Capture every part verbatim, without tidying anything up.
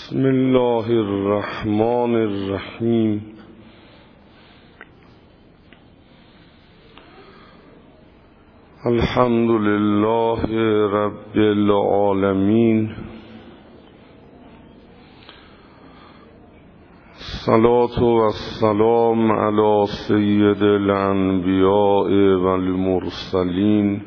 بسم الله الرحمن الرحیم. الحمد لله رب العالمین. الصلاة والسلام علی سید الانبیاء والمرسلین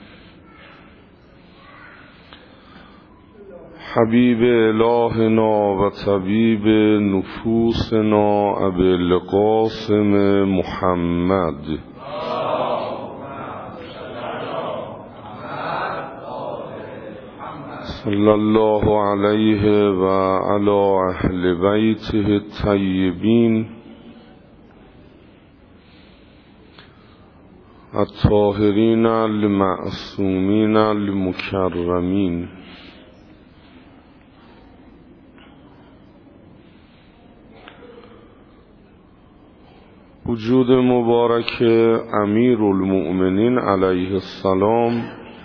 حبیب الهنا و طبیب نفوسنا ابی القاسم محمد صلی الله علیه و علی اهل بیته الطیبین الطاهرین المعصومین المکرمین. وجود مبارک امیر المؤمنین علیه السلام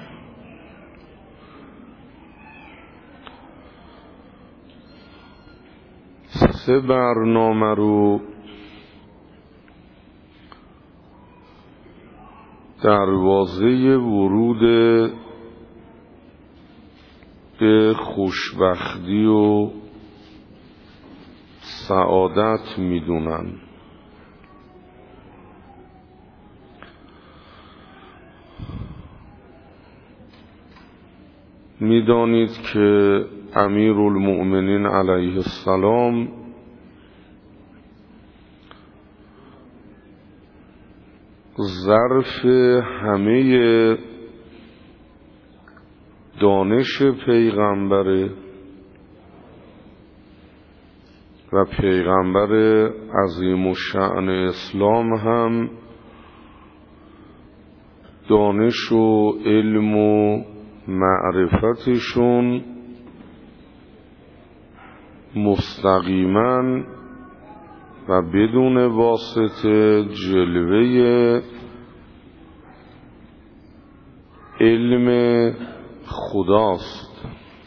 سه برنامه رو دروازه ورود به خوشبختی و سعادت میدونن. میدانید که امیر المؤمنین علیه السلام ظرف همه دانش پیغمبره و پیغمبر عظیم الشأن اسلام هم دانش و علم و معرفتشون مستقیما و بدون واسطه جلوه علم خداست.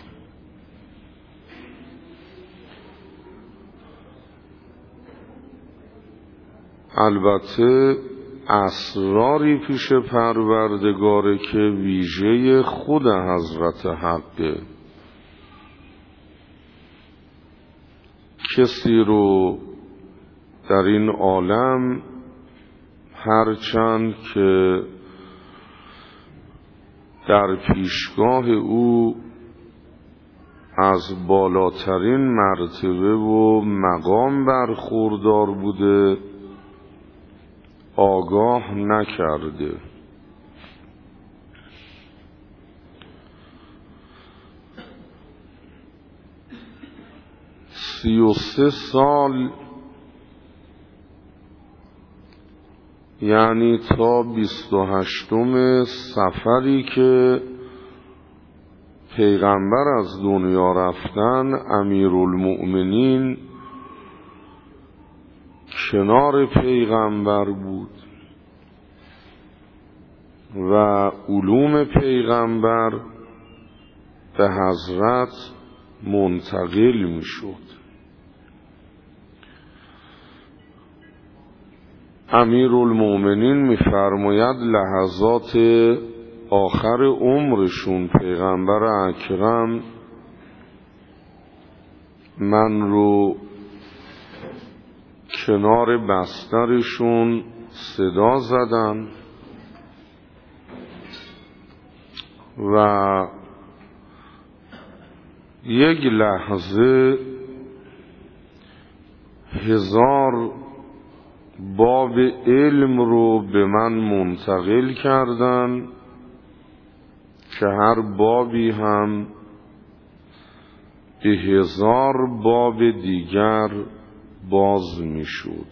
البته اسراری پیش پروردگاره که ویژه خود حضرت حقه. کسی رو در این عالم هرچند که در پیشگاه او از بالاترین مرتبه و مقام برخوردار بوده آگاه نکرده. سی و سه سال یعنی تا بیست و هشتم سفری که پیغمبر از دنیا رفتن امیرالمؤمنین کنار پیغمبر بود و علوم پیغمبر به حضرت منتقل می شد. امیر المؤمنین می فرماید لحظات آخر عمرشون پیغمبر اکرم من رو کنار بسترشون صدا زدن و یک لحظه هزار باب علم رو به من منتقل کردن که هر بابی هم به هزار باب دیگر باز می شد.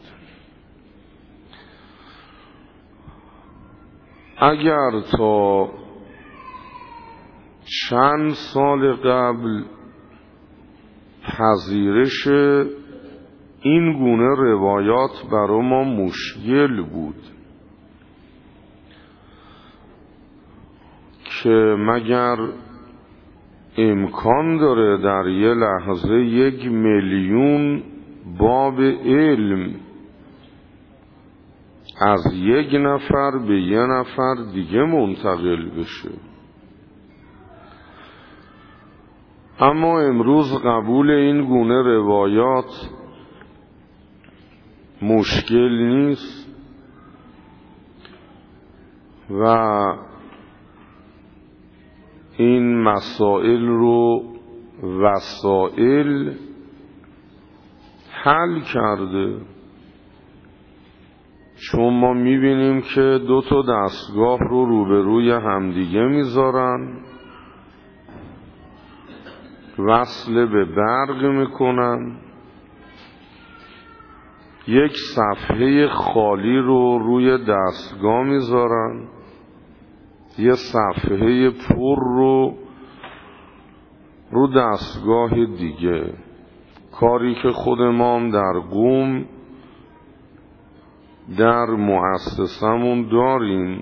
اگر تا چند سال قبل پذیرش این گونه روایات برای ما مشکل بود که مگر امکان داره در یه لحظه یک میلیون باب علم از یک نفر به یه نفر دیگه منتقل بشه. اما امروز قبول این گونه روایات مشکل نیست و این مسائل رو وسائل حل کرده، چون ما میبینیم که دو تا دستگاه رو روبروی همدیگه میذارن، وصل به برق میکنن، یک صفحه خالی رو روی دستگاه میذارن، یه صفحه پر رو رو دستگاه دیگه. کاری که خود ما هم در قم در مؤسسمون داریم،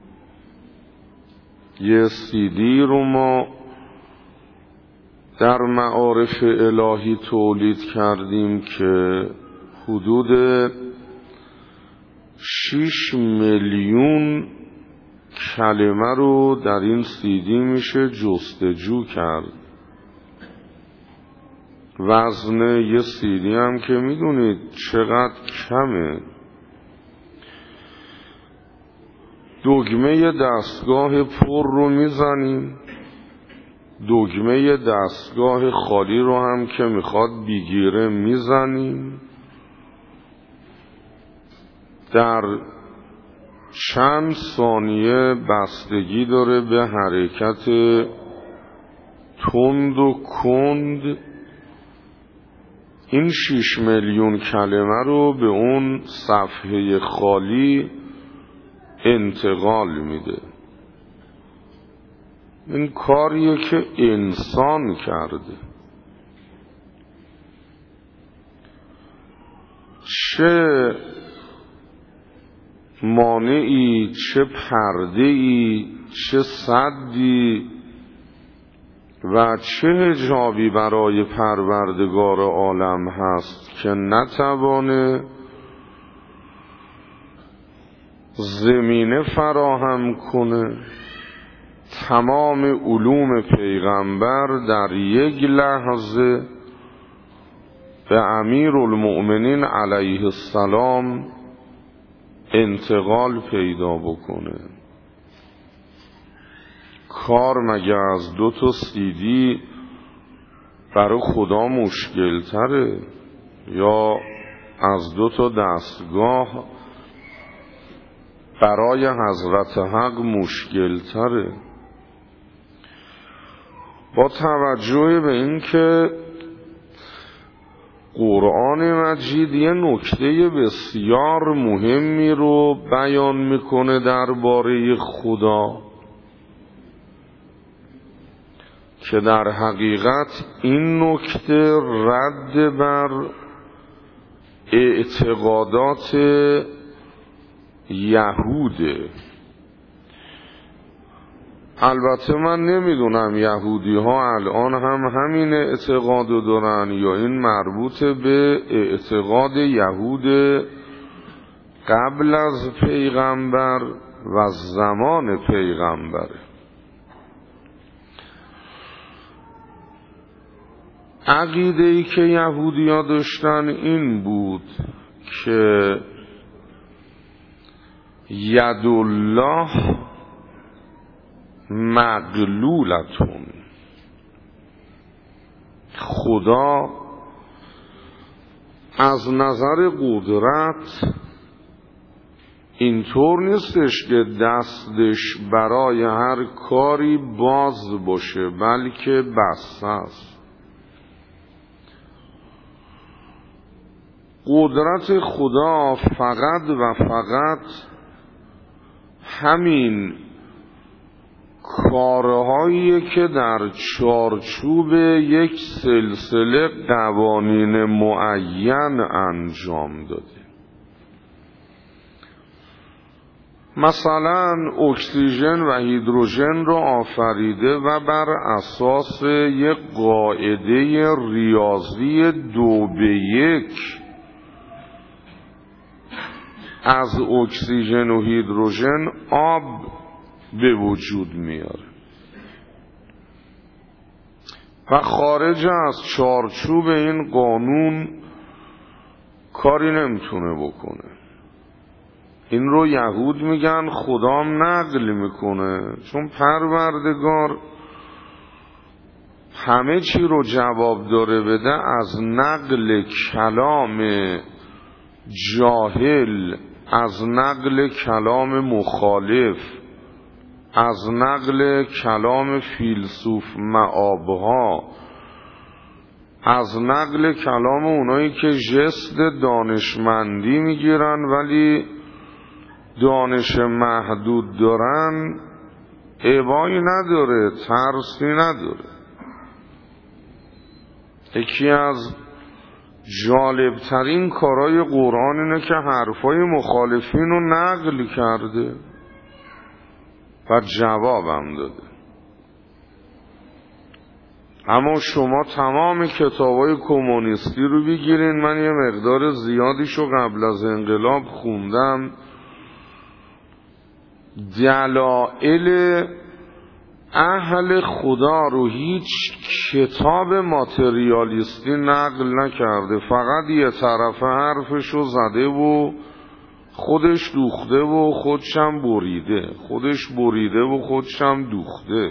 یه سیدی رو ما در معارف الهی تولید کردیم که حدود شش میلیون کلمه رو در این سیدی میشه جستجو کرد. وزن یه سیدی هم که میدونید چقدر کمه. دگمه دستگاه پر رو میزنیم، دگمه دستگاه خالی رو هم که میخواد بگیره میزنیم. در چند ثانیه بستگی داره به حرکت تند و کند این شش میلیون کلمه رو به اون صفحه خالی انتقال میده. این کاریه که انسان کرده. چه مانعی، چه پرده‌ای، چه سدی و چه حجابی برای پروردگار عالم هست که نتوانه زمینه فراهم کنه تمام علوم پیغمبر در یک لحظه به امیرالمؤمنین علیه السلام انتقال پیدا بکنه. کار مگه از دو تا سیدی برای خدا مشکل تره یا از دو تا دستگاه برای حضرت حق مشکل تره؟ با توجه به این که قرآن مجید یه نکته بسیار مهمی رو بیان میکنه درباره خدا که در حقیقت این نکته رد بر اعتقادات یهوده. البته من نمیدونم یهودی ها الان هم همین اعتقاد دارن یا این مربوط به اعتقاد یهود قبل از پیغمبر و زمان پیغمبر. عقیده‌ای که یهودی ها داشتن این بود که ید الله مغلولتون، خدا از نظر قدرت اینطور نیستش که دستش برای هر کاری باز باشه، بلکه بسته است. قدرت خدا فقط و فقط همین کارهایی که در چارچوب یک سلسله قوانین معین انجام داده. مثلا اکسیژن و هیدروژن رو آفریده و بر اساس یک قاعده ریاضی دو به یک از اکسیژن و هیدروژن آب به وجود میاره و خارج از چارچوب این قانون کاری نمیتونه بکنه. این رو یهود میگن خدام نقل میکنه، چون پروردگار همه چی رو جواب داره بده از نقل کلام جاهل، از نقل کلام مخالف، از نقل کلام فیلسوف مآبها، از نقل کلام اونایی که ژست دانشمندی میگیرن ولی دانش محدود دارن، ابایی نداره، ترسی نداره. یکی از جالبترین کارهای قرآن اینه که حرفای مخالفین رو نقل کرده و جوابم داده. اما شما تمام کتابای کمونیستی رو بگیرین، من یه مقدار زیادیشو قبل از انقلاب خوندم، دلائل اهل خدا رو هیچ کتاب ماتریالیستی نقل نکرده، فقط یه طرف حرفشو زده و خودش دوخته و خودشم بریده، خودش بریده و خودشم دوخته.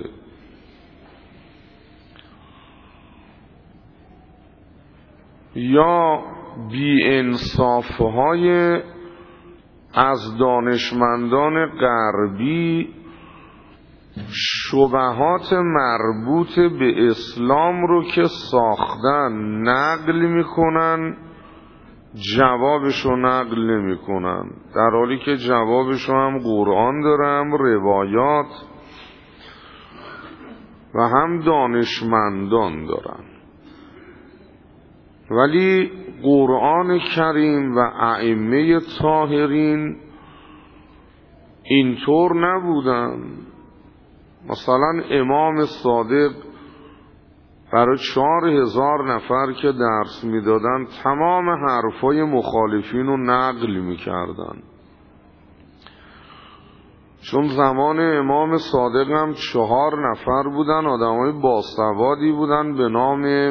یا بی انصافهای از دانشمندان غربی شبهات مربوط به اسلام رو که ساختن نقل میکنن، جوابشو نقل نمیکنن، در حالی که جوابشو هم قرآن داره، هم روایات و هم دانشمندان دارن. ولی قرآن کریم و ائمه طاهرین اینطور نبودن. مثلا امام صادق برای چهار هزار نفر که درس میدادن تمام حرفای مخالفین رو نقل میکردن، چون زمان امام صادق هم چهار نفر بودن، آدمای باسوادی بودن به نام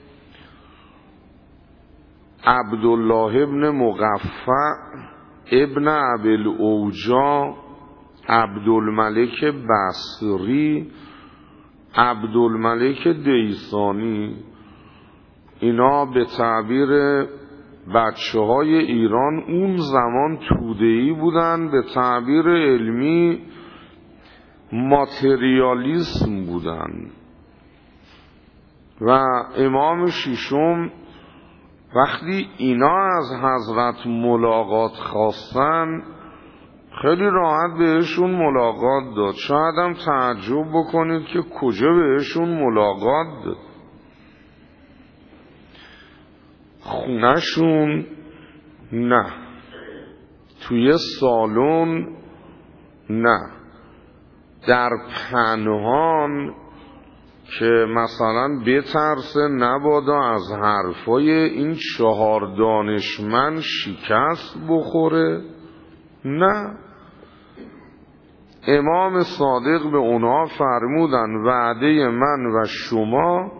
عبدالله ابن مقفع ابن ابوالعوجا، عبدالملک بصری، عبدالملک دیسانی. اینا به تعبیر بچه های ایران اون زمان توده‌ای بودن، به تعبیر علمی ماتریالیسم بودن. و امام ششم وقتی اینا از حضرت ملاقات خواستن خیلی راحت بهشون ملاقات داد. شاید هم تعجب بکنید که کجا بهشون ملاقات داد. خونهشون نه، توی سالن نه، در پنهان که مثلا بترسه نبادا از حرفای این چهار دانشمند شکست بخوره، نه. امام صادق به اونها فرمودن وعده من و شما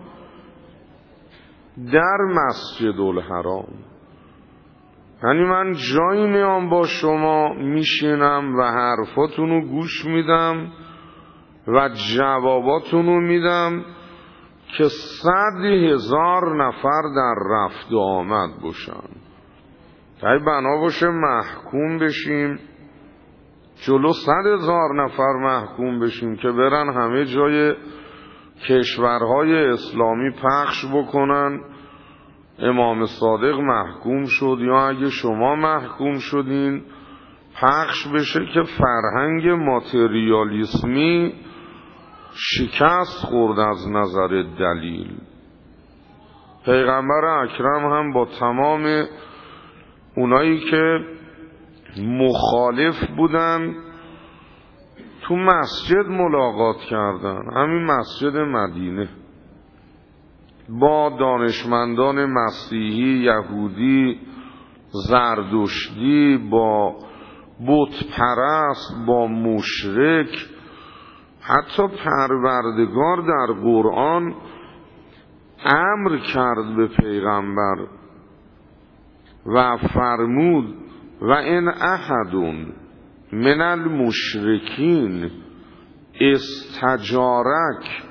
در مسجد الحرام، یعنی من جایی میام با شما میشینم و حرفاتونو گوش میدم و جواباتونو میدم که صد هزار نفر در رفت و آمد باشن. تایی بنا باشه محکوم بشیم، جلو صد هزار نفر محکوم بشیم که برن همه جای کشورهای اسلامی پخش بکنن امام صادق محکوم شد، یا اگه شما محکوم شدین پخش بشه که فرهنگ ماتریالیسمی شکست خورد از نظر دلیل. پیغمبر اکرم هم با تمام اونایی که مخالف بودن تو مسجد ملاقات کردن، همین مسجد مدینه، با دانشمندان مسیحی، یهودی، زردشتی، با بت پرست، با مشرک. حتی پروردگار در قرآن امر کرد به پیغمبر و فرمود و ان احد من المشرکین استجارک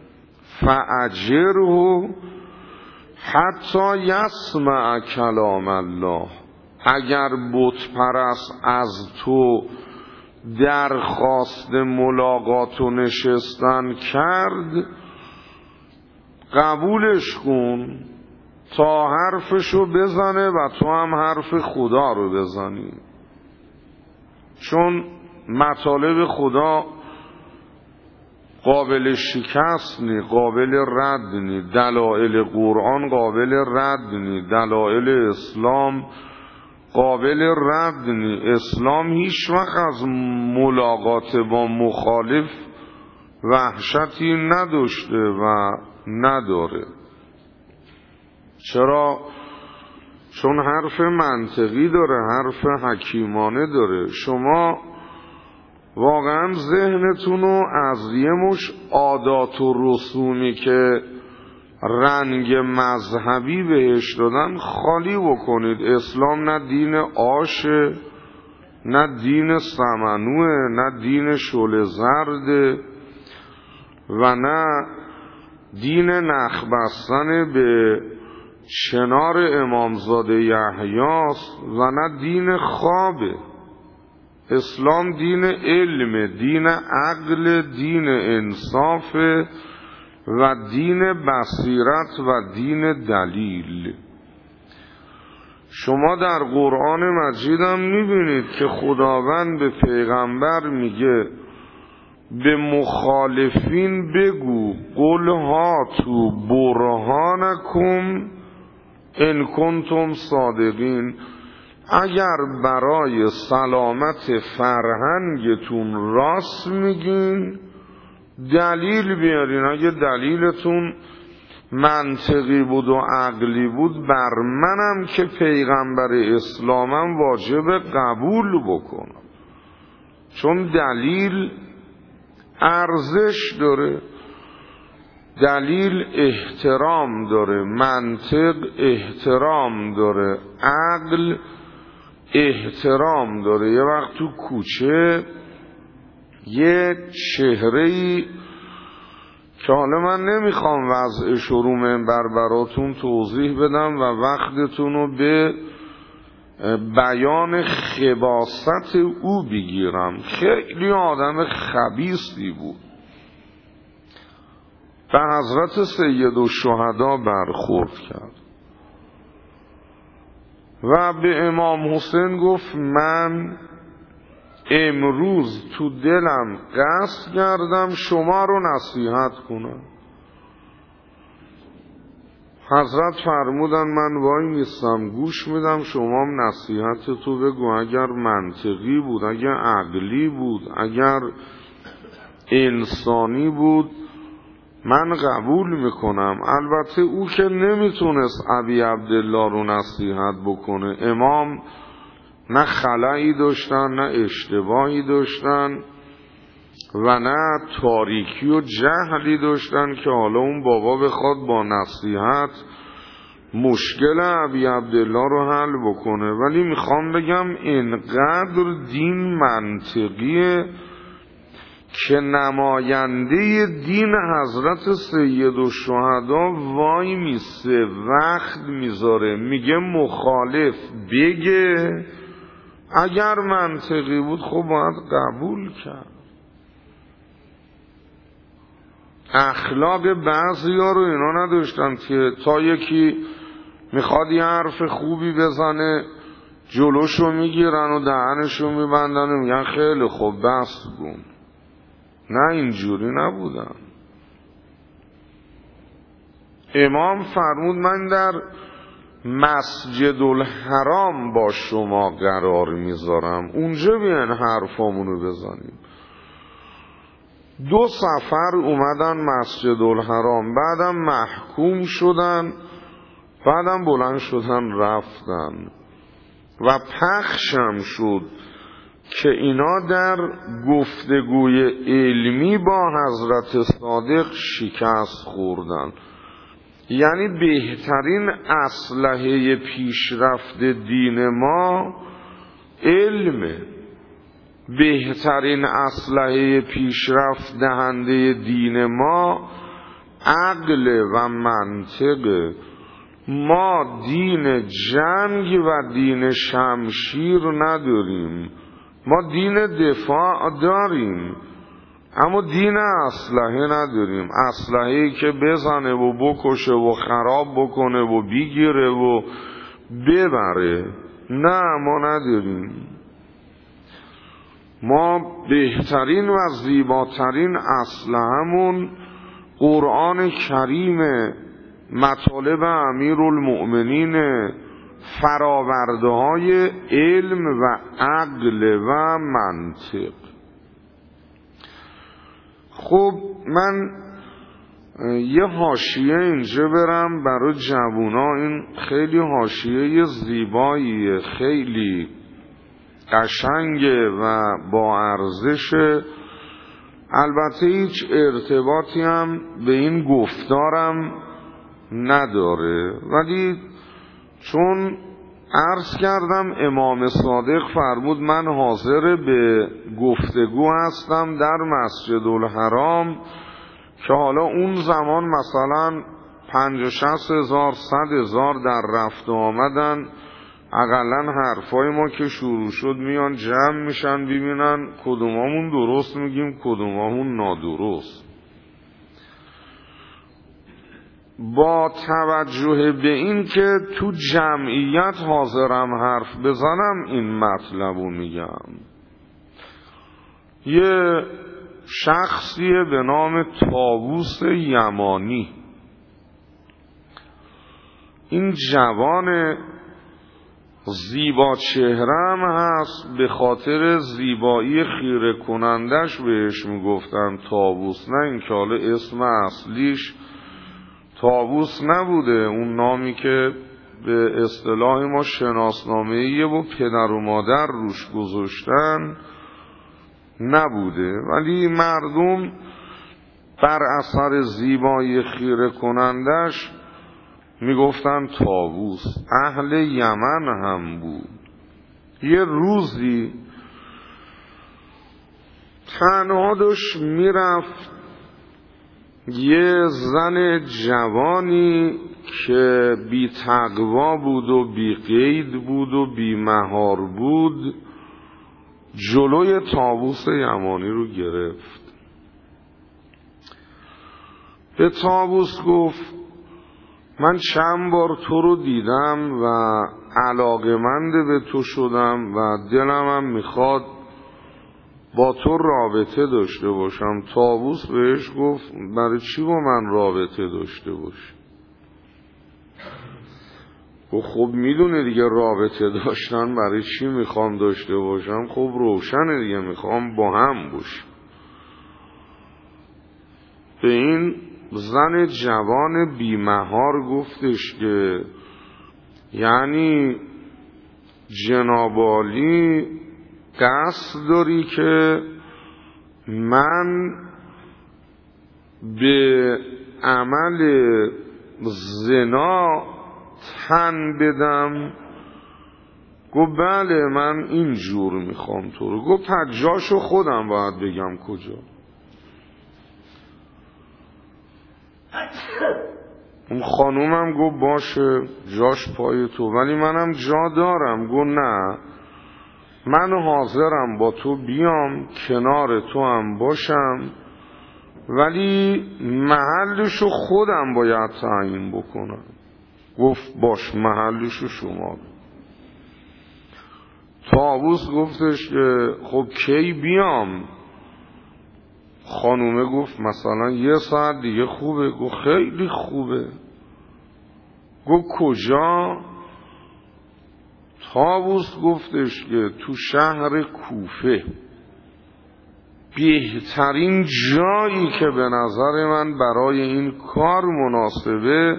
فاجره حتی یسمع کلام الله. اگر بت پرست از تو درخواست ملاقات و نشستن کرد، قبولش کن تا حرفشو بزنه و تو هم حرف خدا رو بزنی، چون مطالب خدا قابل شکست نی، قابل رد نی، دلائل قرآن قابل رد نی، دلائل اسلام قابل رد نی. اسلام هیچ وقت از ملاقات با مخالف وحشتی نداشته و نداره. چرا؟ چون حرف منطقی داره، حرف حکیمانه داره. شما واقعا ذهنتون رو از یه مش عادات و رسومی که رنگ مذهبی بهش دادن خالی بکنید. اسلام نه دین آشه، نه دین سمنوه، نه دین شل زرده و نه دین نخ بستن به شنار امامزاده یحیاست و نه دین خوابه. اسلام دین علم، دین عقل، دین انصاف و دین بصیرت و دین دلیل. شما در قرآن مجید هم میبینید که خداوند به پیغمبر میگه به مخالفین بگو قل هاتوا برهانکم ان کنتم صادقین. اگر برای سلامت فرهنگتون راست میگین دلیل بیارین. اگه دلیلتون منطقی بود و عقلی بود، بر منم که پیغمبر اسلامم واجب قبول بکنم، چون دلیل ارزش داره، دلیل احترام داره، منطق احترام داره، عقل احترام داره. یه وقت تو کوچه یه چهره‌ای که حالا من نمیخوام وضعش رو منبر براتون توضیح بدم و وقتتون رو به بیان خباثت او بگیرم، خیلی آدم خبیثی بود، به حضرت سید الشهدا برخورد کرد و به امام حسین گفت من امروز تو دلم قصد کردم شما رو نصیحت کنم. حضرت فرمودن من وای میستم گوش میدم، شما هم نصیحت تو بگو. اگر منطقی بود، اگر عقلی بود، اگر انسانی بود من قبول میکنم. البته او که نمیتونست ابی عبدالله رو نصیحت بکنه. امام نه خلایی داشتن، نه اشتباهی داشتن و نه تاریکی و جهلی داشتن که حالا اون بابا بخواد با نصیحت مشکل ابی عبدالله رو حل بکنه. ولی میخوام بگم اینقدر دین منطقیه که نماینده دین حضرت سید الشهدا وای میسه، وقت میذاره، میگه مخالف بگه. اگر منطقی بود خب باید قبول کرد. اخلاق بعضی ها رو اینا نداشتن که تا یکی میخواد یه حرف خوبی بزنه جلوشو میگیرن و دهنشو میبندن و میگن خیلی خوب بس کن. نه اینجوری نبودن. امام فرمود من در مسجد الحرام با شما قرار میذارم، اونجا بیان حرفامونو بزنیم. دو سفر اومدن مسجد الحرام، بعدم محکوم شدن، بعدم بلند شدن رفتن و پخشم شد که اینا در گفتگوی علمی با حضرت صادق شکست خوردن. یعنی بهترین اسلحه پیشرفت دین ما علمه، بهترین اسلحه پیشرفت دهنده دین ما عقل و منطقه. ما دین جنگ و دین شمشیر نداریم، ما دین دفاع داریم، اما دین اسلحه نداریم. اسلحه‌ای که بزنه و بکشه و خراب بکنه و بگیره و ببره، نه ما نداریم. ما بهترین و زیباترین اسلحه‌مون قرآن کریمه، مطالب امیرالمؤمنین، فراورده های علم و عقل و منطق. خب من یه حاشیه اینجا برم برای جوونا. این خیلی حاشیه زیباییه، خیلی قشنگه و با ارزشه. البته هیچ ارتباطی هم به این گفتارم نداره، ولی چون عرض کردم امام صادق فرمود من حاضر به گفتگو هستم در مسجد الحرام، که حالا اون زمان مثلا پنج و شصت هزار صد هزار در رفت آمدن، اقلا حرفای ما که شروع شد میان جمع میشن ببینن کدومامون درست میگیم کدومامون نادرست. با توجه به این که تو جمعیت حاضرم حرف بزنم این مطلبو میگم. یه شخصیه به نام طاووس یمانی، این جوان زیبا چهرم هست، به خاطر زیبایی خیره کنندش بهش میگفتن طاووس، نه این که حالا اسم اصلیش طاووس نبوده، اون نامی که به اصطلاح ما شناسنامه‌ایه و پدر و مادر روش گذاشتن نبوده، ولی مردم بر اثر زیبایی خیره کنندش میگفتن طاووس. اهل یمن هم بود. یه روزی تنها داشت میرفت، یه زن جوانی که بی تقوا بود و بی قید بود و بی مهار بود جلوی طاووس یمانی رو گرفت. به طاووس گفت من چند بار تو رو دیدم و علاقه‌مند به تو شدم و دلم هم میخواد با تو رابطه داشته باشم. طاووس بهش گفت برای چی با من رابطه داشته باشی؟ گفت خب میدونه دیگه رابطه داشتن برای چی میخوام داشته باشم، خب روشنه دیگه، میخوام با هم باشم. به این زن جوان بیمهار گفتش که یعنی جناب عالی قصد داری که من به عمل زنا تن بدم؟ گفت بله من اینجور میخوام تو رو. گفت جاشو خودم باید بگم کجا. اون خانومم گفت باشه جاش پای تو، ولی منم جا دارم. گفت نه من حاضرم با تو بیام کنار تو هم باشم، ولی محلشو خودم باید تعیین بکنم. گفت باش محلشو شما. طاووس گفتش که خب کی بیام؟ خانومه گفت مثلا یه ساعت دیگه خوبه. گفت خیلی خوبه. گفت کجا؟ طاووس گفتش که تو شهر کوفه. بهترین جایی که به نظر من برای این کار مناسبه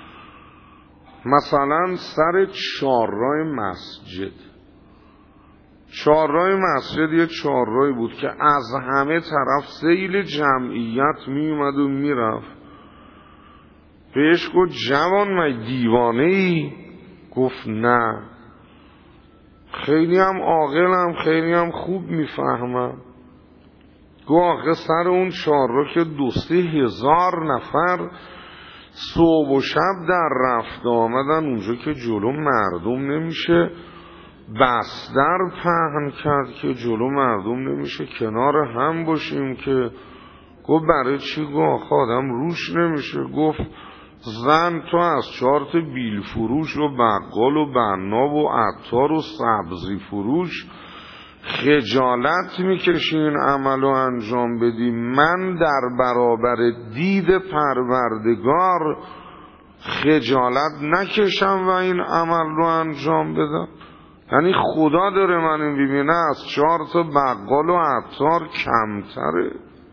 مثلا سر چهارراه مسجد. چهارراه مسجد یه چهارراهی بود که از همه طرف سیل جمعیت می اومد و می رفت. بهش گفت جوان من دیوانه ای؟ گفت نه، خیلی هم عاقلم، خیلی هم خوب میفهمم. گفت آخه سر اون چهارراه که دو سه هزار نفر صبح و شب در رفت آمدن اونجا که جلو مردم نمیشه، بستر پهن کرد که جلو مردم نمیشه کنار هم باشیم که. گفت برای چی؟ گفت آخه آدم روش نمیشه. گفت زن تو از چهار تا بیل فروش و بقال و بناب و عطار و سبزی فروش خجالت میکشی این عمل رو انجام بدی، من در برابر دید پروردگار خجالت نکشم و این عمل رو انجام بدم؟ یعنی خدا داره من این ببینه از چهار تا بقال و عطار کمتره؟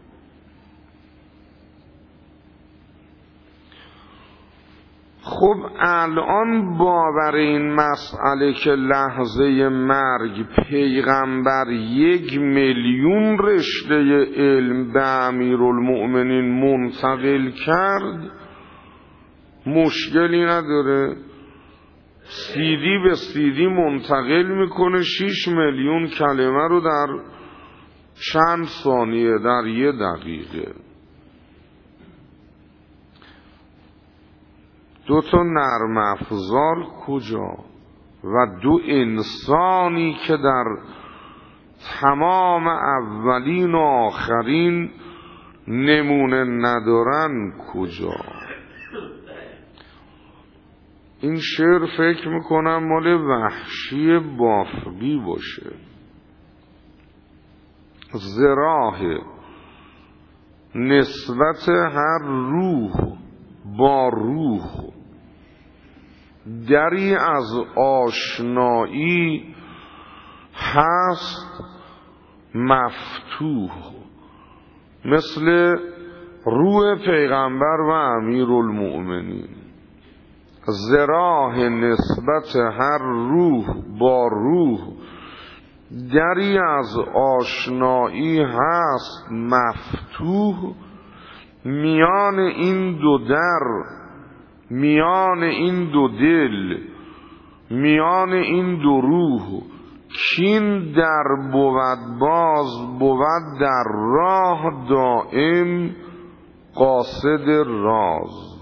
خب الان باور این مسئله که لحظه مرگ پیغمبر یک میلیون رشته علم به امیرالمؤمنین منتقل کرد مشکلی نداره. سیدی به سیدی منتقل میکنه شیش میلیون کلمه رو در چند ثانیه، در یه دقیقه. دو تا نرم افزار کجا و دو انسانی که در تمام اولین و آخرین نمونه ندارن کجا؟ این شعر فکر میکنم مال وحشی بافقی باشه. زراح نسبت هر روح با روح، دری از آشنایی هست مفتوح، مثل روح پیغمبر و امیرالمؤمنین. زراح نسبت هر روح با روح، دری از آشنایی هست مفتوح، میان این دو در، میان این دو دل، میان این دو روح، کین در بود باز بود در راه دائم قاصد راز.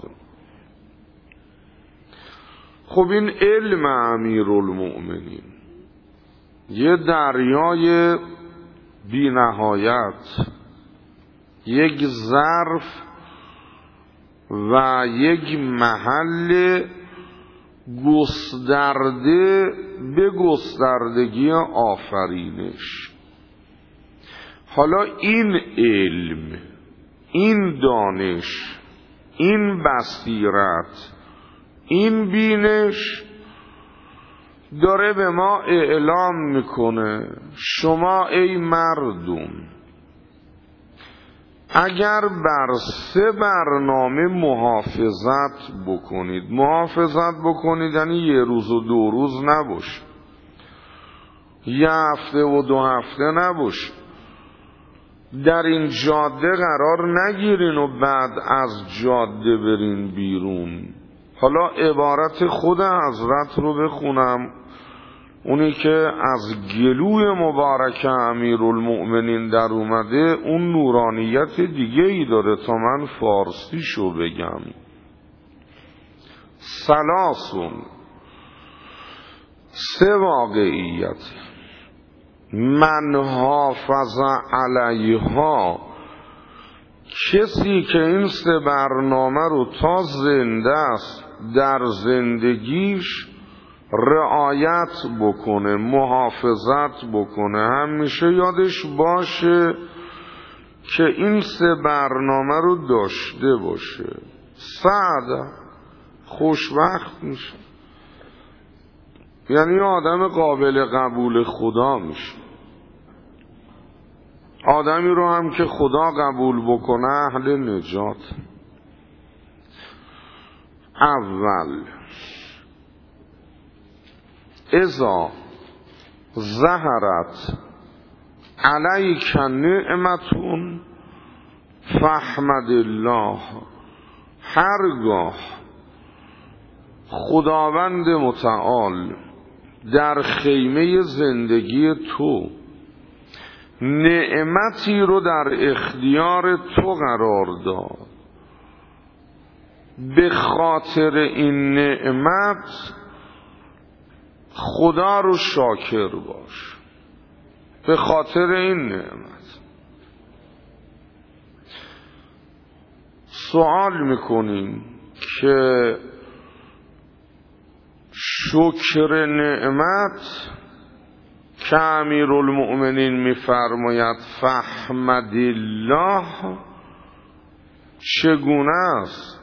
خب این علم امیرالمؤمنین یه دریای بی نهایت، یک ظرف و یک محل گسترده به گستردگی آفرینش. حالا این علم، این دانش، این بصیرت، این بینش داره به ما اعلام میکنه شما ای مردم اگر بر سه برنامه محافظت بکنید، محافظت بکنید یعنی یه روز و دو روز نباشه، یه هفته و دو هفته نباشه، در این جاده قرار نگیرین و بعد از جاده برین بیرون. حالا عبارت خود حضرت رو بخونم، اونی که از گلوی مبارک امیرالمؤمنین در اومده، اون نورانیت دیگه ای داره تا من فارسیشو بگم. سلاسون، سه واقعیت، من حافظ علیها، کسی که این سه برنامه رو تا زنده است در زندگیش رعایت بکنه، محافظت بکنه، همیشه یادش باشه که این سه برنامه رو داشته باشه، سعد خوشبخت میشه، یعنی آدم قابل قبول خدا میشه. آدمی رو هم که خدا قبول بکنه اهل نجات. اول اذا ظهرت علیک نعمتون فاحمد الله، هرگاه خداوند متعال در خیمه زندگی تو نعمتی رو در اختیار تو قرار داد، به خاطر این نعمت خدا رو شاکر باش. به خاطر این نعمت سوال میکنیم که شکر نعمت که امیرالمؤمنین میفرماید فاحمد الله چگونه است؟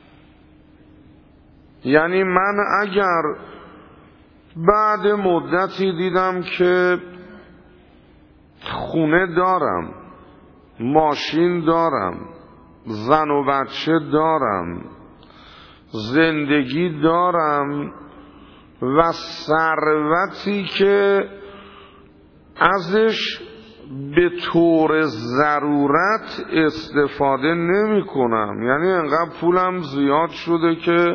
یعنی من اگر بعد مدتی دیدم که خونه دارم، ماشین دارم، زن و بچه دارم، زندگی دارم و ثروتی که ازش به طور ضرورت استفاده نمی کنم، یعنی انقدر پولم زیاد شده که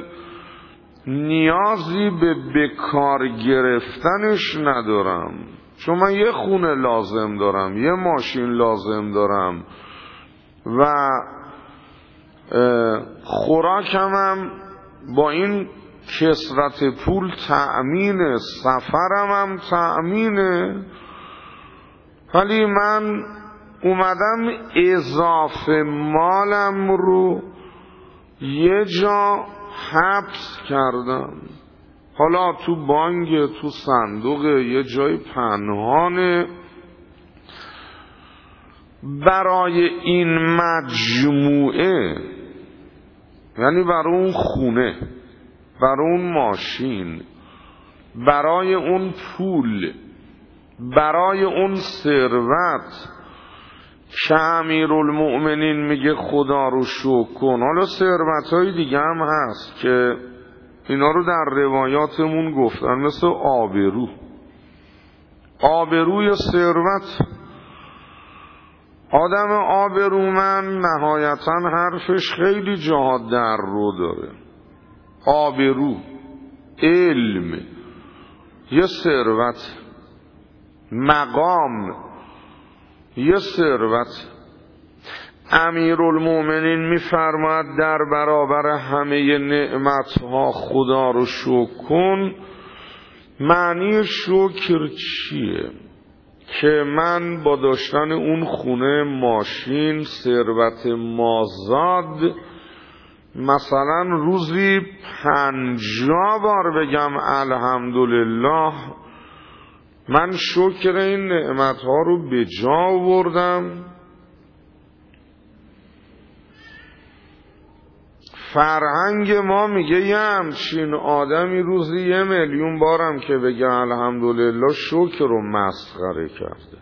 نیازی به بکار گرفتنش ندارم، چون من یه خونه لازم دارم، یه ماشین لازم دارم و خوراکم هم با این کثرت پول تأمینه، سفرم هم تأمینه، ولی من اومدم اضافه مالم رو یه جا حبس کردم، حالا تو بانک، تو صندوق، یه جای پنهانه، برای این مجموعه، یعنی برای اون خونه، برای اون ماشین، برای اون پول، برای اون ثروت که امیرالمؤمنین میگه خدا رو شکر کن. حالا ثروت‌های دیگه هم هست که اینا رو در روایاتمون گفتن، مثل آبرو. آبروی ثروت، آدم آبرومند نهایتاً حرفش خیلی جاها در رو داره. آبرو، علم، یه ثروت، مقام، یه ثروت. امیرالمؤمنین میفرماید در برابر همه نعمتها خدا رو شکر کن. معنی شکر چیه؟ که من با داشتن اون خونه، ماشین، ثروت مازاد، مثلا روزی پنجاه بار بگم الحمدلله، من شکر این نعمتها رو به جا آوردم. فرهنگ ما میگه یه همچین آدمی روزی یه میلیون بارم که بگه الحمدلله شکر رو مسخره کرده.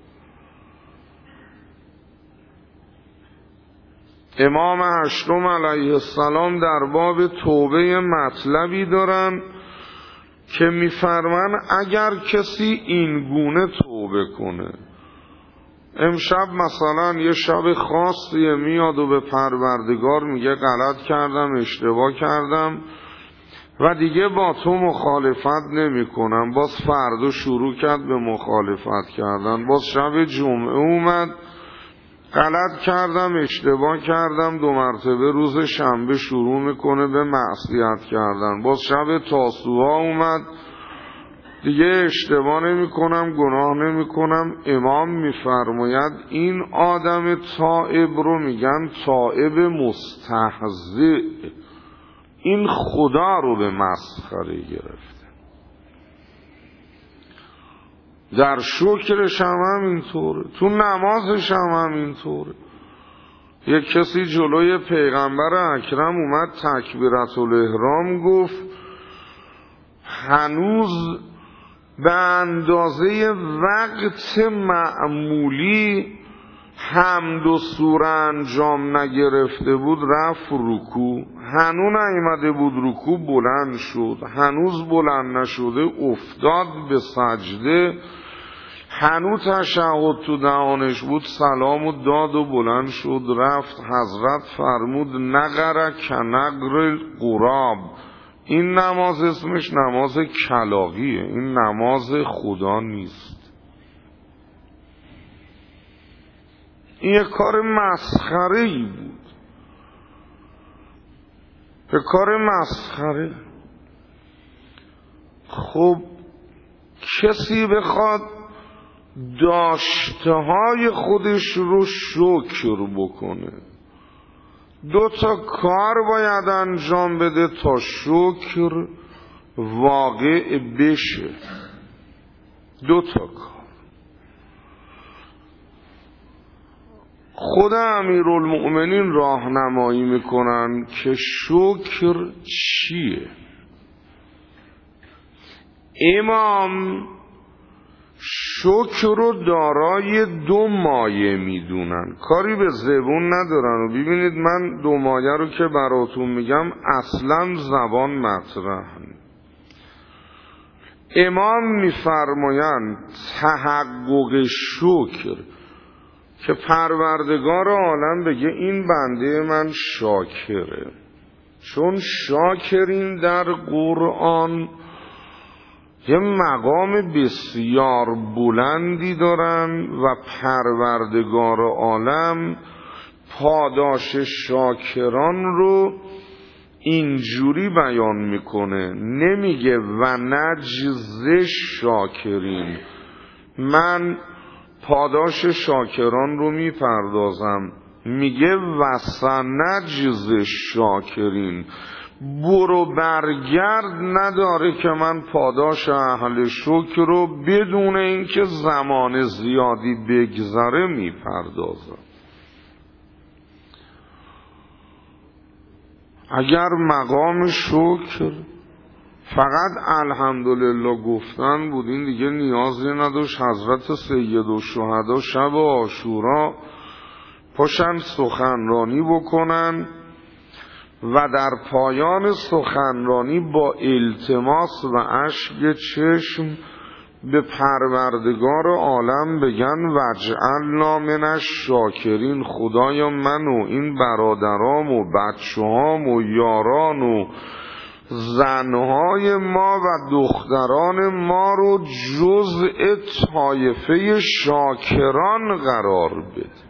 امام هشتم علیه السلام در باب توبه مطلبی دارن که میفرمان اگر کسی این گونه توبه کنه، امشب مثلا یه شب خاصیه، میاد و به پروردگار میگه غلط کردم، اشتباه کردم و دیگه با تو مخالفت نمی کنم، باز فردا شروع کرد به مخالفت کردن، باز شب جمعه اومد غلط کردم، اشتباه کردم، دو مرتبه روز شنبه شروع میکنه به معصیت کردن، باز شب تاسوعا اومد دیگه اشتباه نمی کنم، گناه نمی کنم. امام میفرماید این آدم تائب رو میگن تائب مستهزئ، این خدا رو به مسخره گرفته. در شکرش هم همینطوره، تو نمازش هم همینطوره. یک کسی جلوی پیغمبر اکرم اومد تکبیرت الاحرام گفت، هنوز به اندازه وقت معمولی حمد و سوره انجام نگرفته بود رفت رکوع، هنوز نیامده بود رکوع بلند شد، هنوز بلند نشده افتاد به سجده، هنوز تشهد تو دهانش بود سلام و داد و بلند شد رفت. حضرت فرمود نقره کنقر قراب، این نماز اسمش نماز کلاغیه، این نماز خدا نیست. این یک کار مسخره ای بود، یک کار مسخره. خب کسی بخواد داشته های خودش رو شکر بکنه، دو تا کار باید انجام بده تا شکر واقع بشه. دو تا کار. خود امیرالمؤمنین راهنمایی میکنن که شکر چیه. امام شکر رو دارای دو مایه میدونن، کاری به زبون ندارن. و ببینید من دو مایه رو که براتون میگم اصلا زبان مطرح نیست. امام میفرمایند تحقق شکر که پروردگار عالم بگه این بنده من شاکره، چون شاکرین در قرآن یه مقام بسیار بلندی دارن و پروردگار عالم پاداش شاکران رو اینجوری بیان میکنه، نمیگه و نجزی شاکرین، من پاداش شاکران رو میپردازم، میگه و سنجزی شاکرین، برو برگرد نداره که من پاداش اهل شکر رو بدون اینکه زمان زیادی بگذره میپردازم. اگر مقام شکر فقط الحمدلله گفتن بود این دیگه نیازی نداشت حضرت سید الشهدا شب عاشورا پاشن سخنرانی بکنن و در پایان سخنرانی با التماس و اشک چشم به پروردگار عالم بگن وجعلنا من الشاکرین، خدایا من و این برادرام و بچه‌هام و یاران و زنهای ما و دختران ما رو جزء طایفه شاکران قرار بده.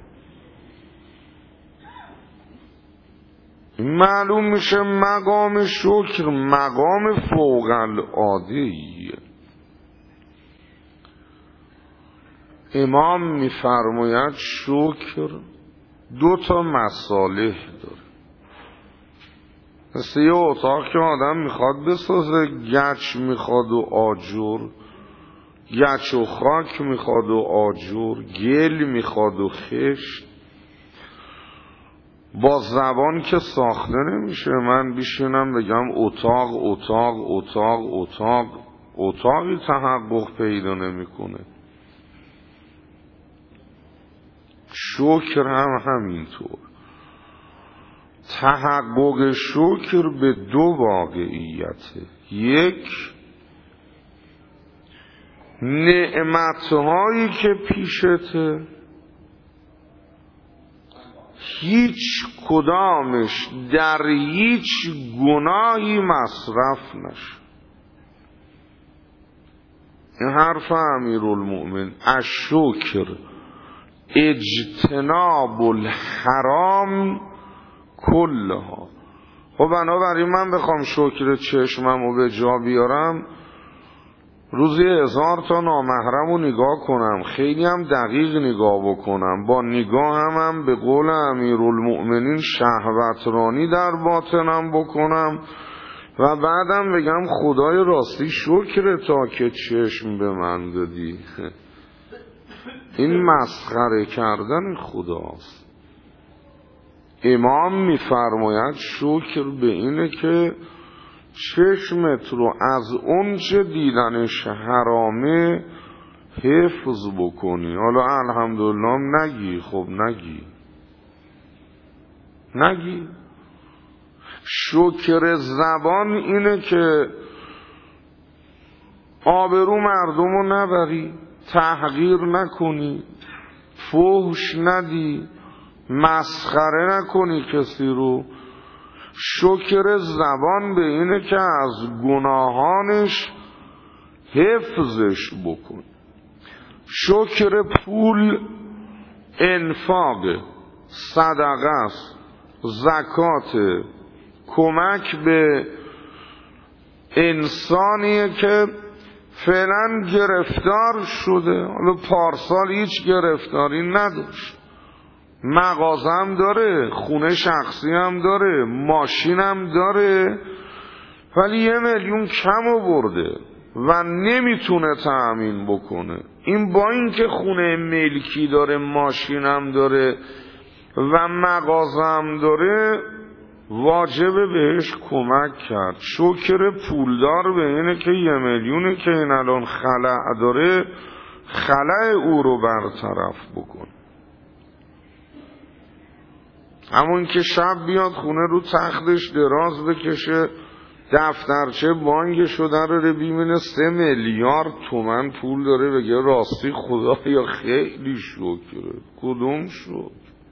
معلوم میشه مقام شکر مقام فوق العاده‌ایه. امام میفرماید شکر دو تا مصالح داره. مثل یه اتاق که آدم میخواد بسازه، گچ میخواد و آجر، گچ و خاک میخواد و آجر، گل میخواد و خشت. با زبان که ساخته نمیشه. من بشینم بگم اتاق اتاق اتاق اتاق اتاقی تحقق پیدا نمیکنه. شکر هم همینطور. تحقق شکر به دو واقعیته. یک، نعمتهایی که پیشته هیچ کدامش در هیچ گناهی مصرف نشه. این حرف امیرالمؤمنین. الشکر اجتناب الحرام کلها. خب بنابراین من بخوام شکر چشمم رو به جا بیارم، روزی هزار تا نامحرم رو نگاه کنم، خیلی هم دقیق نگاه بکنم، با نگاه هم, هم به قول امیرالمؤمنین شهوترانی در باطنم بکنم و بعدم بگم خدای راستی شکر تا که چشم به من دادی. این مسخره کردن خداست. امام میفرماید شکر به اینه که چشمت رو از اونچه دیدنش حرامه حفظ بکنی. حالا الحمدلله نگی، خب نگی نگی شکر زبان اینه که آبرو مردم رو نبری، تحقیر نکنی، فحش ندی، مسخره نکنی کسی رو. شکر زبان به اینه که از گناهانش حفظش بکن. شکر پول انفاق، صدقه است، زکات، کمک به انسانیه که فعلا گرفتار شده. حالا پارسال هیچ گرفتاری نداشت، مغازه هم داره، خونه شخصی هم داره، ماشین هم داره، ولی یه میلیون کم آورده و نمیتونه تأمین بکنه. این با اینکه خونه ملکی داره، ماشین هم داره و مغازه هم داره، واجبه بهش کمک کرد. شکر پولدار به اینه که یه میلیونه که این الان خلع داره، خلع او رو برطرف بکن. همون که شب بیاد خونه رو تختش دراز بکشه، دفترچه بانکشو داره ببینه سه میلیارد تومن پول داره، بگه راستی خدا یا خیلی شکره. کدوم شکر؟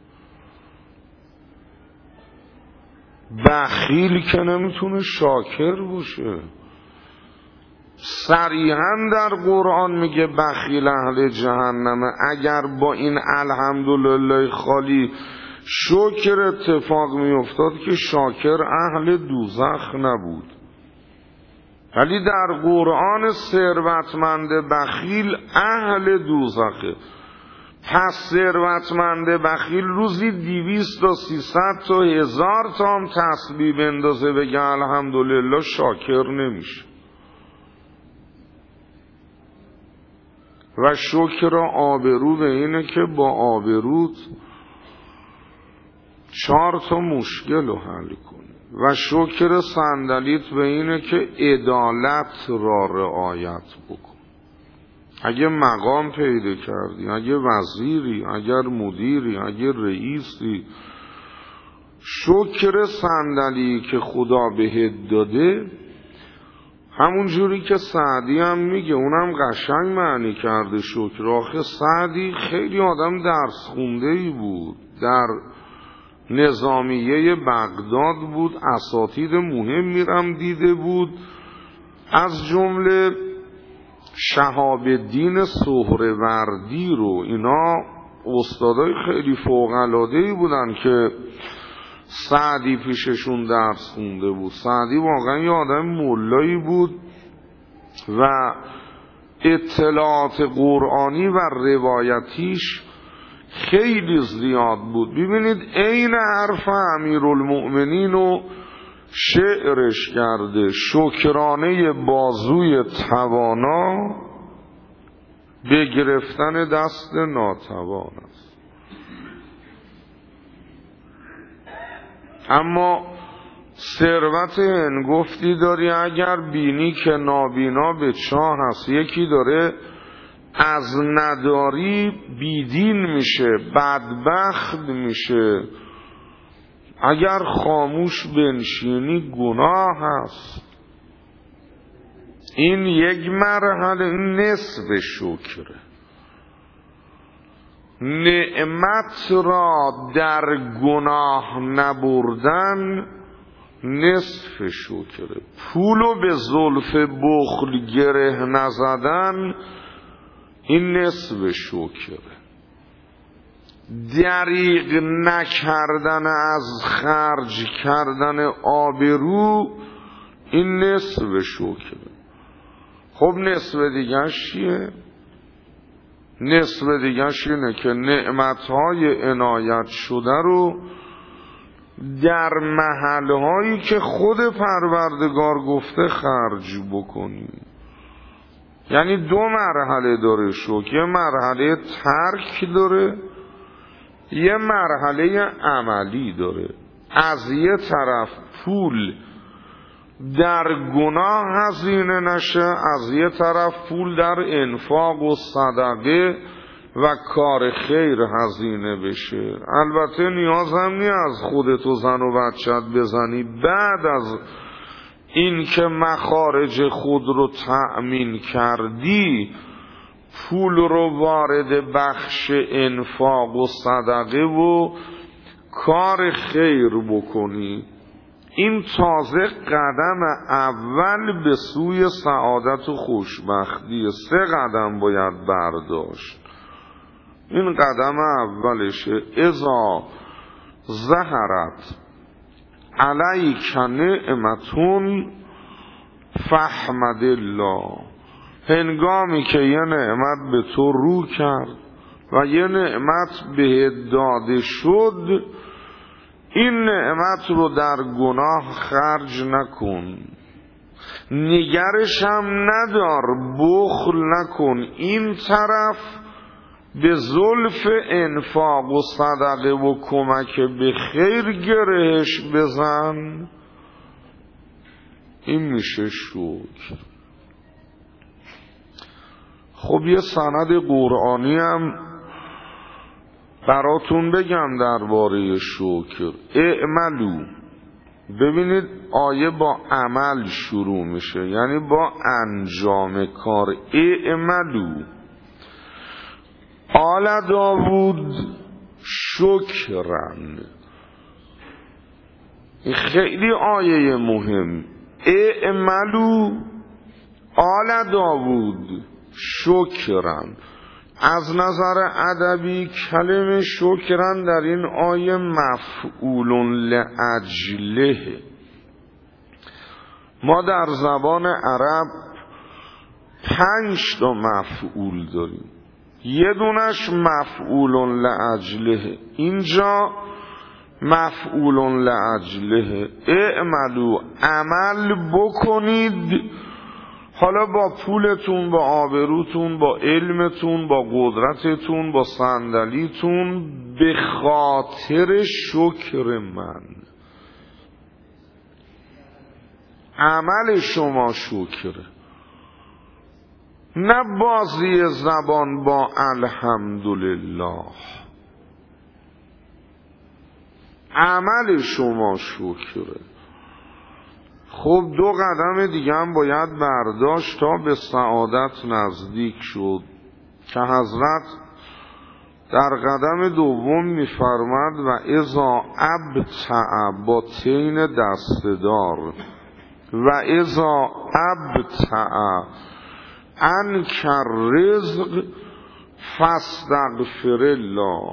بخیل که نمیتونه شاکر باشه. صریحا در قرآن میگه بخیل اهل جهنمه. اگر با این الحمدلله خالی شکر اتفاق میافتاد که شاکر اهل دوزخ نبود. ولی در قرآن ثروتمند بخیل اهل دوزخه. پس ثروتمند بخیل روزی دویست تا سیصد تا هزار تا هم تسبیح بندازه بگه الحمدلله، شاکر نمیشه. و شکر آبرو به اینه که با آبروت چهار تا مشکل رو حل کنی. و شکر صندلیت به اینه که عدالت را رعایت بکن. اگه مقام پیدا کردی، اگه وزیری، اگر مدیری، اگه رئیسی، شکر صندلی که خدا بهت داده، همون جوری که سعدی هم میگه، اونم قشنگ معنی کرده شکر. آخه سعدی خیلی آدم درس خونده ای بود، در نظامیه بغداد بود، اساتید مهم میرم دیده بود، از جمله شهاب الدین سهروردی رو. اینا استادای خیلی فوق العاده ای بودن که سعدی پیششون درس خونده بود. سعدی واقعا یه آدم مولایی بود و اطلاعات قرآنی و روایتیش خیلی زیاد بود. ببینید عین حرف امیرالمؤمنین رو شعرش کرده: شکرانه بازوی توانا به گرفتن دست ناتوان است. اما ثروت هنگفتی داری، اگر بینی که نابینا به چاه هست. یکی داره از نداری بیدین میشه، بدبخت میشه. اگر خاموش بنشینی گناه هست. این یک مرحله نصف شکره. نعمت را در گناه نبردن نصف شکره. پولو به زلف بخل گره نزدن این نصف شکره. دریغ نکردن از خرج کردن آبرو این نصف شکره. خب نصف دیگرش چیه؟ نصف دیگرش اینه که نعمتهای عنایت شده رو در محلهایی که خود پروردگار گفته خرج بکنی. یعنی دو مرحله داره شکر. یه مرحله ترک داره، یه مرحله عملی داره. از یه طرف پول در گناه هزینه نشه، از یه طرف پول در انفاق و صدقه و کار خیر هزینه بشه. البته نیاز هم نی از خودت و زن و بچت بزنی، بعد از این که مخارج خود رو تأمین کردی پول رو وارد بخش انفاق و صدقه و کار خیر بکنی. این تازه قدم اول به سوی سعادت و خوشبختی. سه قدم باید برداشت. این قدم اولشه. اذا ظهرت علیک نعمتون فاحمد الله. هنگامی که یه نعمت به تو رو کرد و یه نعمت بهت داده شد، این نعمت رو در گناه خرج نکن، نگرش هم ندار، بخل نکن. این طرف به زلف انفاق و صدقه و کمک به خیر گرهش بزن. این میشه شکر. خب یه سند قرآنی هم براتون بگم درباره شکر. اعملو. ببینید آیه با عمل شروع میشه، یعنی با انجام کار. اعملو آل داوود شکرن. خیلی آیه مهم. اعملو آل داوود شکرن. از نظر ادبی کلمه شکرن در این آیه مفعول لاجله. ما در زبان عرب پنج تا مفعول داریم، یه دونش مفعول لاجله. اینجا مفعول لاجله. اعملو عمل بکنید، حالا با پولتون، با آبروتون، با علمتون، با قدرتتون، با صندلیتون، به خاطر شکر من. عمل شما شکره، نه بازی زبان با الحمدلله. عمل شما شکره. خب دو قدم دیگه هم باید برداشت تا به سعادت نزدیک شد که حضرت در قدم دوم میفرماد و اذا ابتع با تین دستدار و اذا ابتع عنک الرزق فاستغفر الله.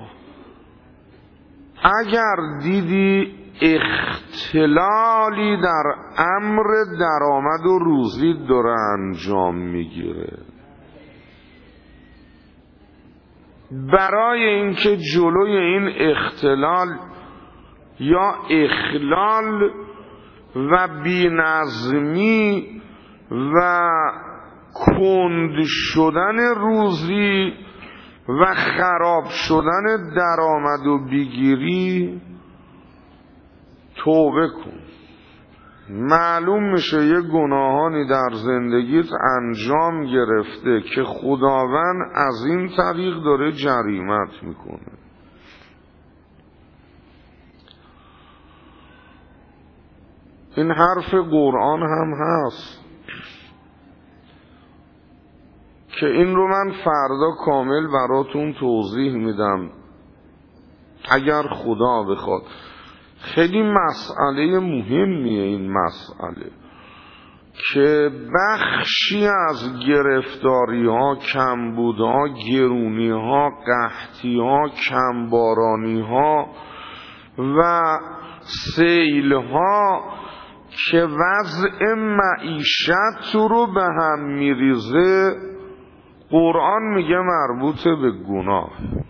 اگر دیدی اختلالی در امر درآمد و روزی داره انجام میگیره، برای اینکه جلوی این اختلال یا اخلال و بی‌نظمی و کند شدن روزی و خراب شدن درآمد و بگیری، توبه کن. معلوم میشه یه گناهانی در زندگیت انجام گرفته که خداوند از این طریق داره جریمت میکنه. این حرف قرآن هم هست که این رو من فردا کامل براتون توضیح میدم اگر خدا بخواد. خیلی مسئله مهمیه این مسئله که بخشی از گرفتاری ها، کمبود ها، گرونی ها، قحطی ها، کمبارانی ها و سیل ها که وضع معیشت رو به هم میریزه، قرآن میگه مربوط به گناه.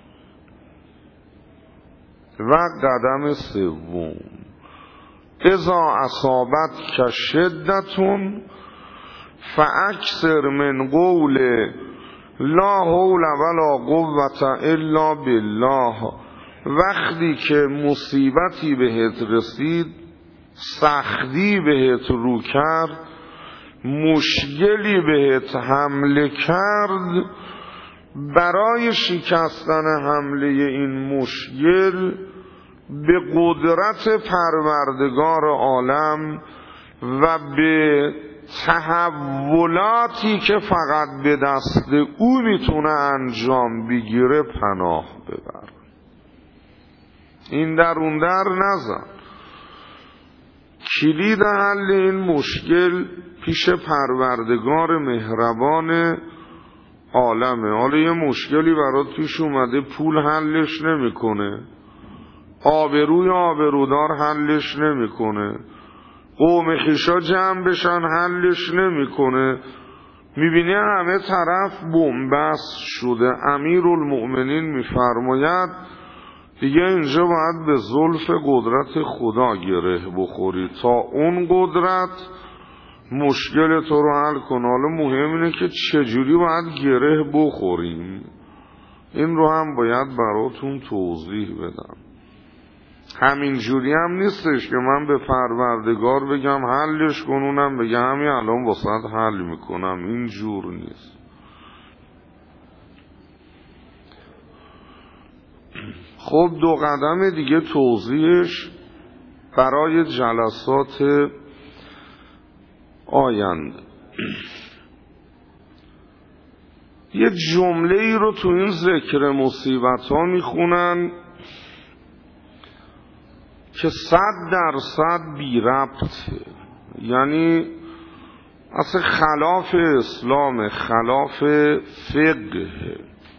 و قدم سوم اذا اصابت که شدتون فاکثر من قول لا حول ولا قوة الا بالله. وقتی که مصیبتی بهت رسید سختی بهت رو کرد، مشکلی بهت حمله کرد، برای شکستن حمله این مشکل به قدرت پروردگار عالم و به تحولاتی که فقط به دست او میتونه انجام بگیره پناه ببر. این در اون در نزن. کلید حل این مشکل پیش پروردگار مهربان عالمه. حالا یه مشکلی برات پیش اومده، پول حلش نمیکنه، آبروی آبرودار حلش نمیکنه، قوم خویشا جمع بشن حلش نمیکنه، میبینی همه طرف بنبست شده. امیرالمؤمنین میفرماید دیگه اینجا باید به زلف قدرت خدا گره بخوری تا اون قدرت مشکل تو رو حل کنه. حالا مهم اینه که چجوری باید گره بخوریم، این رو هم باید براتون توضیح بدم. همین جوری هم نیستش که من به پروردگار بگم حلش کنونم بگم همین الان واسط حل میکنم، این جور نیست. خب دو قدم دیگه توضیحش برای جلسات آینده. یه جمله ای رو تو این ذکر مصیبت ها میخونن که صد درصد بی ربطه، یعنی اصلا خلاف اسلام، خلاف فقه.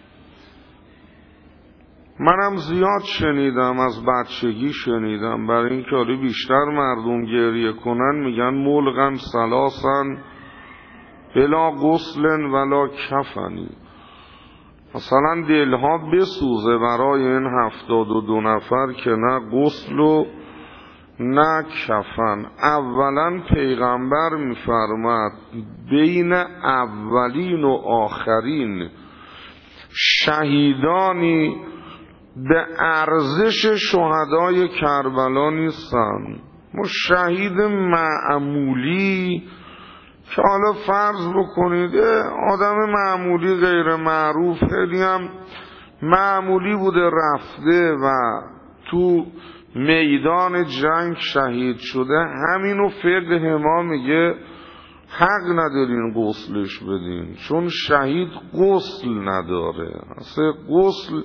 منم زیاد شنیدم، از بچگی شنیدم، برای این کاری بیشتر مردم گریه کنن میگن ملغن سلاسن بلا غسل ولا کفنی. مثلا دلها بسوزه برای این هفتاد و دو نفر که نه غسل و نه کفن. اولا پیغمبر میفرماد بین اولین و آخرین شهیدانی به ارزش شهدای کربلا نیستن. ما شهید معمولی که حالا فرض بکنید آدم معمولی غیر معروف خیلی هم معمولی بوده رفته و تو میدان جنگ شهید شده، همینو فقه ما میگه حق ندارین غسلش بدین، چون شهید غسل نداره. اصلا غسل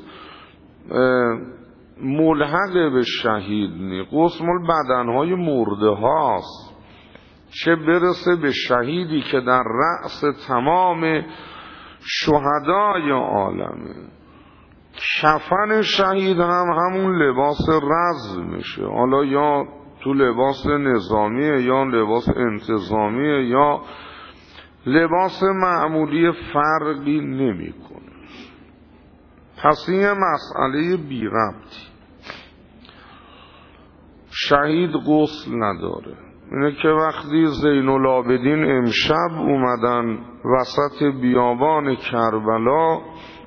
ملحق به شهید نی، غسل مال بدنهای مرده هاست، چه برسه به شهیدی که در رأس تمام شهدای عالمه. کفن شهید هم همون لباس رزمشه، حالا یا تو لباس نظامیه یا لباس انتظامیه یا لباس معمولی، فرقی نمیکنه. پس این مسئله بی ربطی. شهید غسل نداره. اینه که وقتی زین العابدین امشب اومدن وسط بیابان کربلا،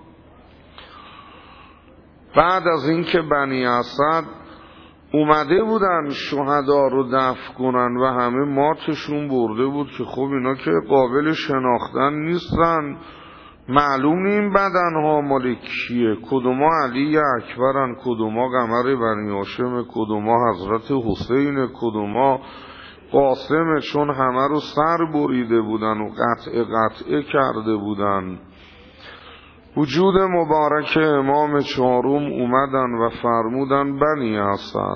بعد از اینکه بنی اسد اومده بودن شهدا رو دفن کنن و همه ماتشون برده بود که خب اینا که قابل شناختن نیستن، معلوم این بدنها مال کیه، کدوما علی اکبرن، کدوما قمر بنی هاشم، کدوما حضرت حسین، کدوما قاسم، چون همه رو سر بریده بودن و قطع قطعه کرده بودن. وجود مبارک امام چهارم اومدن و فرمودن بنی اسد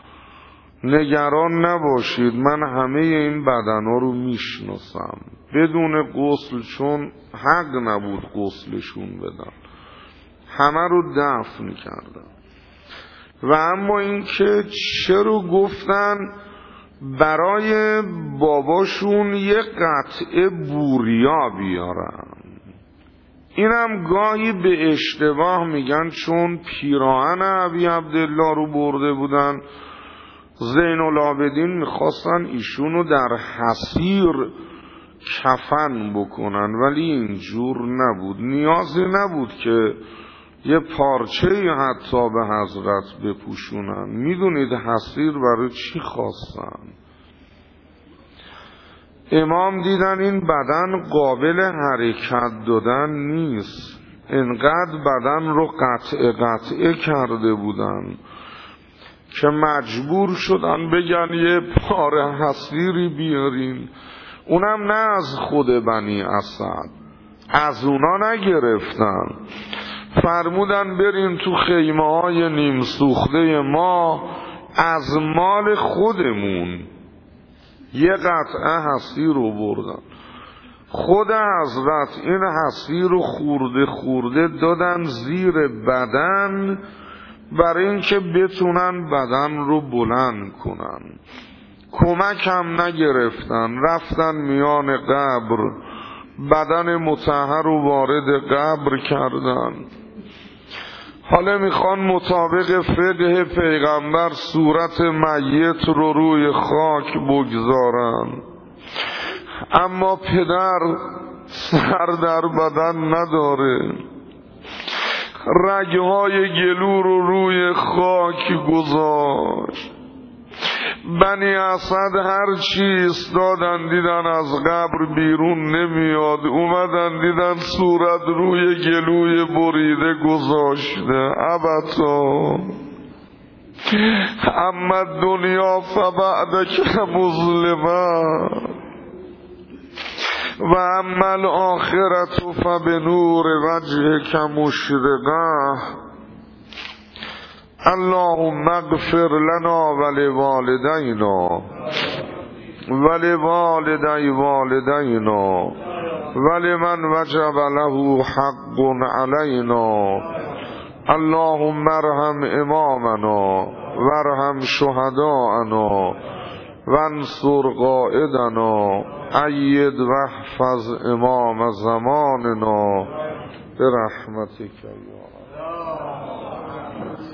نگران نباشید، من همه این بدنها رو میشناسم بدون غسل، چون حق نبود غسلشون بدن، همه رو دفن کردن. و اما این که چرا گفتن برای باباشون یه قطعه بوریا بیارن، اینم گاهی به اشتباه میگن چون پیراهن ابی عبدالله رو برده بودن، زین العابدین میخواستن ایشونو در حصیر کفن بکنن، ولی اینجور نبود. نیازی نبود که یه پارچه حتی به حضرت بپوشونن. میدونید حصیر برای چی خواستن؟ امام دیدن این بدن قابل حرکت دادن نیست، انقدر بدن رو قطع قطعه کرده بودن که مجبور شدن بگن یه پاره حصیری بیارین، اونم نه از خود بنی اسد، از اونا نگرفتن، فرمودن برین تو خیمه های نیم سوخته ما از مال خودمون یه قطعه حصیر رو بردن. خود حضرت این حصیر رو خورده خورده دادن زیر بدن برای اینکه بتونن بدن رو بلند کنن. کمک هم نگرفتن، رفتن میان قبر، بدن مطهر رو وارد قبر کردن. حالا میخوان مطابق فقه پیغمبر صورت میت رو روی خاک بگذارن، اما پدر سر در بدن نداره، رگهای گلو رو روی خاک گذاشت. بنی اسد هر چیز دادن دیدن از قبر بیرون نمیاد، اومدن دیدن صورت روی گلوی بریده گذاشته. ابتا اما دنیا فبعدک مظلمه و اما الاخرت فبنور وجهک مشرقه. اللهم اغفر لنا ولوالدینا ولوالدی والدینا ولمن وجب له حق علینا. اللهم ارحم امامنا وارحم شهداءنا وانصر قائدنا اید واحفظ امام زماننا برحمتک یا الله.